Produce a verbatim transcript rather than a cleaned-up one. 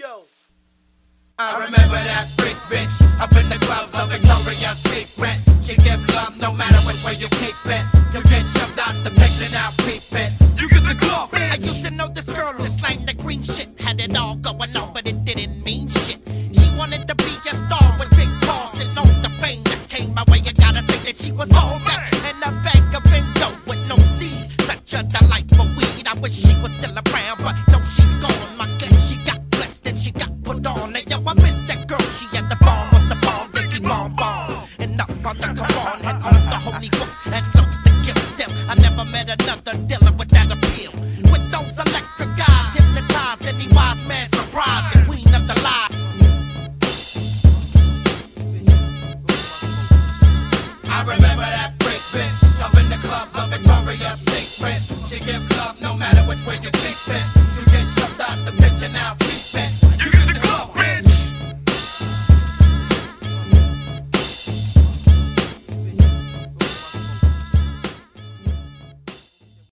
yo. I remember that freak bitch up in the clubs of Victoria's Secret. She give love no matter which way you keep it. You get shoved out the mix and out peep it. You get the glove, bitch. I used to know this girl who slang the green shit, had it all going on.